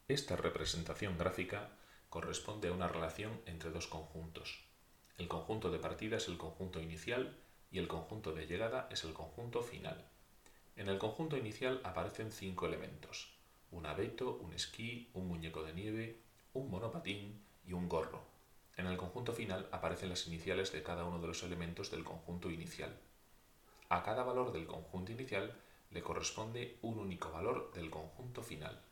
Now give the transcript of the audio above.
Esta representación gráfica corresponde a una relación entre dos conjuntos. El conjunto de partida es el conjunto inicial y el conjunto de llegada es el conjunto final. En el conjunto inicial aparecen 5 elementos: un abeto, un esquí, un muñeco de nieve, un monopatín y un gorro. En el conjunto final aparecen las iniciales de cada uno de los elementos del conjunto inicial. A cada valor del conjunto inicial le corresponde un único valor del conjunto final.